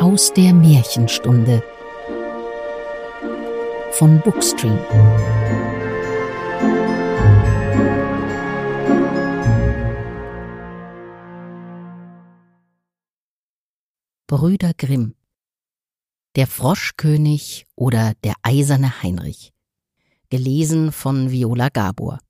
aus der Märchenstunde von Bookstream. Brüder Grimm. Der Froschkönig oder der eiserne Heinrich. Gelesen von Viola Gabor.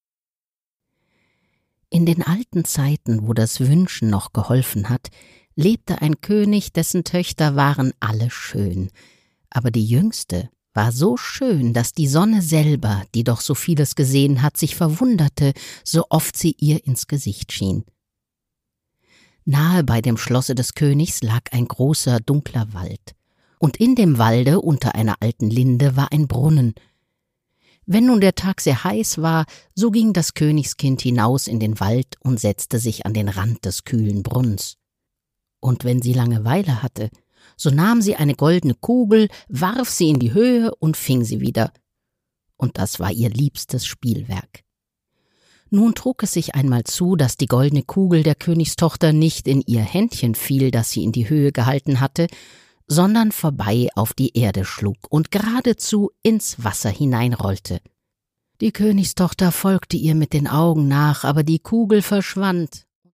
In den alten Zeiten, wo das Wünschen noch geholfen hat, lebte ein König, dessen Töchter waren alle schön. Aber die jüngste war so schön, dass die Sonne selber, die doch so vieles gesehen hat, sich verwunderte, so oft sie ihr ins Gesicht schien. Nahe bei dem Schlosse des Königs lag ein großer, dunkler Wald. Und in dem Walde, unter einer alten Linde, war ein Brunnen. Wenn nun der Tag sehr heiß war, so ging das Königskind hinaus in den Wald und setzte sich an den Rand des kühlen Brunnens. Und wenn sie Langeweile hatte, so nahm sie eine goldene Kugel, warf sie in die Höhe und fing sie wieder. Und das war ihr liebstes Spielwerk. Nun trug es sich einmal zu, dass die goldene Kugel der Königstochter nicht in ihr Händchen fiel, das sie in die Höhe gehalten hatte, sondern vorbei auf die Erde schlug und geradezu ins Wasser hineinrollte. Die Königstochter folgte ihr mit den Augen nach, aber die Kugel verschwand,